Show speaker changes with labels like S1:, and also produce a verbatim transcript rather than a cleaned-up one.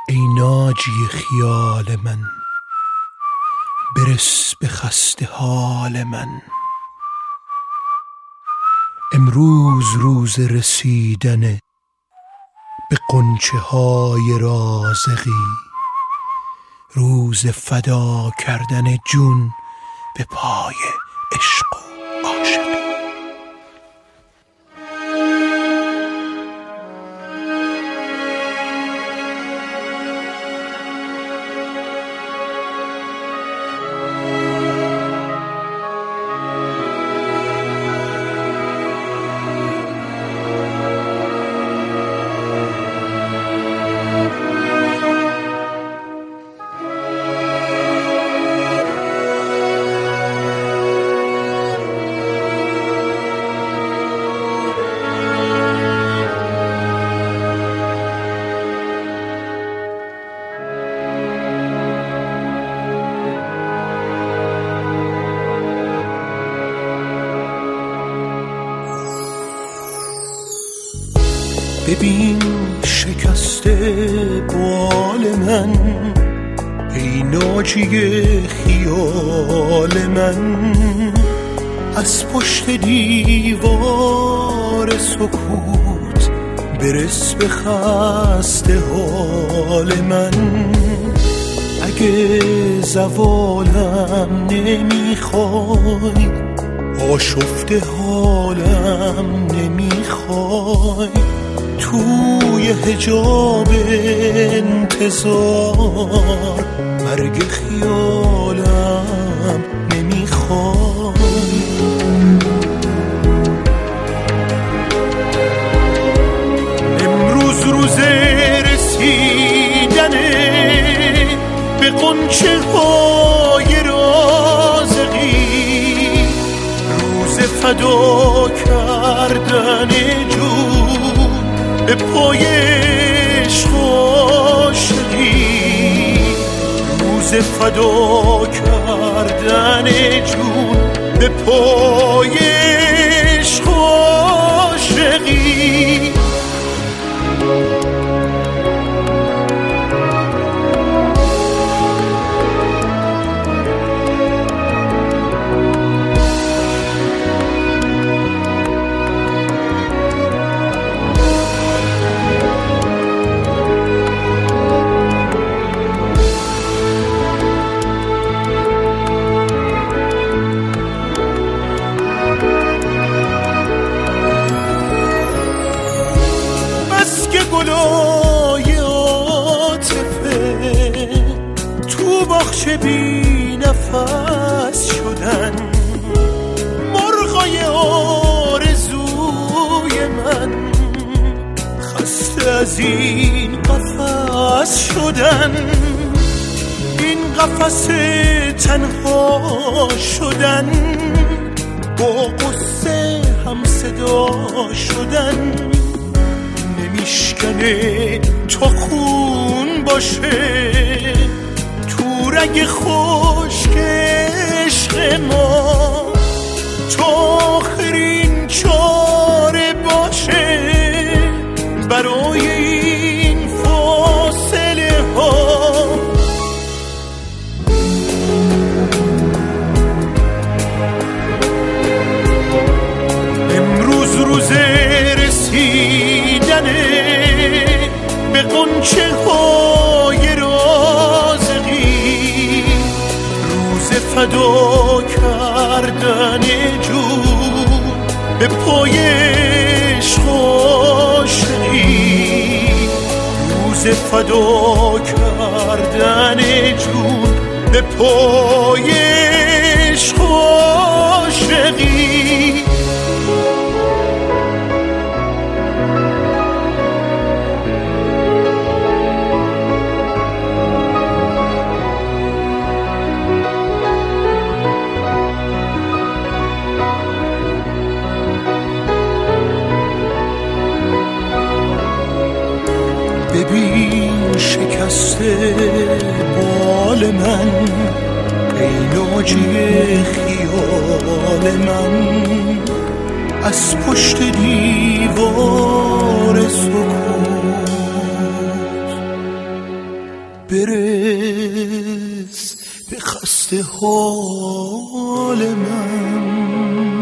S1: ای ناجی خیال من، برس به خسته حال من. امروز روز رسیدن به غنچه های رازقی، روز فدا کردن جون به پای عشق و عاشقی. ببین شکسته بال من، ای ناجی خیال من. از پشت دیوار سکوت برس به خسته حال من. اگه زوالم نمیخوای، آشفته حالم نمیخوای، توی حجاب انتظار مرگ خیالم نمیخوای. امروز روز رسیدنه به غنچه های رازقی، روز فدا کردن جون به پای عشق و عاشقی، روز فدا کردن جون به پای عشق و عاشقی. گلای عاطفه تو باغچه بی نفس شدن، مرغای آرزوی من خسته از این قفس شدن. این قفس تنها شدن، با قصه هم صدا شدن، نمیشکنه تا خون باشه تو رگ خشک عشق ما، تا آخرین چاره باشه برای این فاصله ها. امروز روز رسیدنه به غنچه های رازقی، روز فدا کردن جون به پای عشق و عاشقی، روز فدا کردن جون به پای عشق و عاشقی. ببین شکسته بال من، ای ناجی خیال من. از پشت دیوار سکوت برس به خسته حال من.